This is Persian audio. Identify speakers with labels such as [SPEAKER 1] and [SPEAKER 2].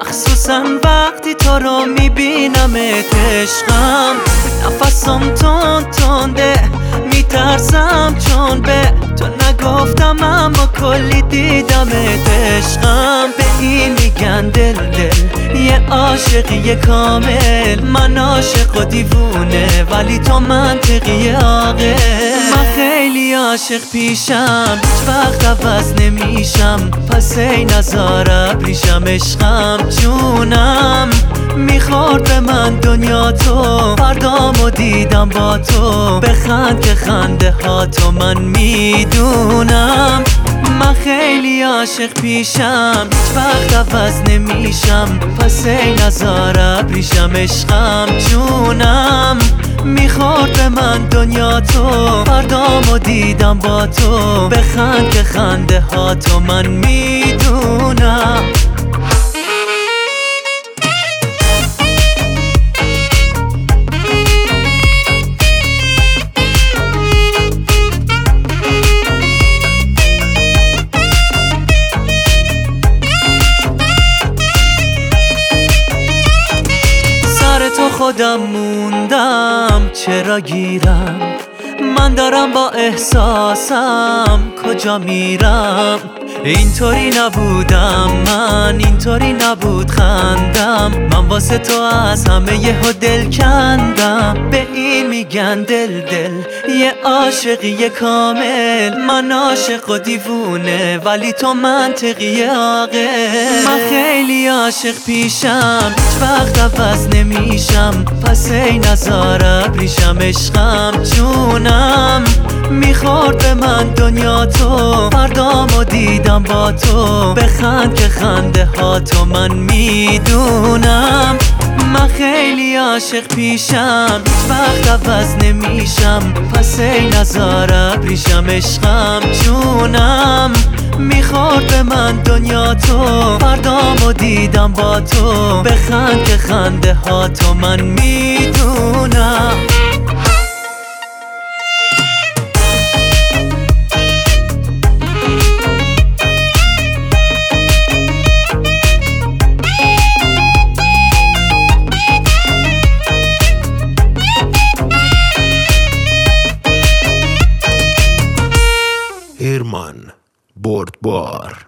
[SPEAKER 1] مخصوصا وقتی تو رو میبینمت عشقم. نفسم تنده میترسم چون به تو نگفتم اما کلی دیدمت عشقم. به این میگن دل یه عاشقی کامل. من عاشق و دیوونه ولی تو منطقی عاقل. من خیلی عاشق پیشم هیچ وقت عوض نمیشم، پس ای نزار ابریشم عشقم جونم. میخورد به من دنیا تو، فردامو دیدم با تو. بخند که خنده ها تو من میدونم. من خیلی عاشق پیشم هیچ وقت عوض نمیشم، پس ای نزار ابریشم عشقم جونم. میخورد به من دنیا تو، فردامو دیدم با تو. بخند که خنده ها تو من میدونم. تو خودم موندم چرا گیرم، من دارم با احساسم کجا میرم. اینطوری نبودم من، اینطوری نبود خندم. من واسه تو از همه یهو دل کندم. به این میگن دل یه عاشقی کامل. من عاشق و دیوونه ولی تو منطقی عاقل. من خیلی عاشق پیشم هیچ وقت عوض نمیشم، پس ای نزار ابریشم عشقم جونم. میخورد به من دنیا تو، فردامو دیدم با تو. بخند که خنده ها تو من میدونم. من خیلی عاشق پیشم هیچ وقت عوض نمیشم، پس ای نزار ابریشم عشقم جونم. میخورد به من دنیا تو، فردامو دیدم با تو. بخند که خنده ها تو من میدونم.
[SPEAKER 2] ایرمان بردبار.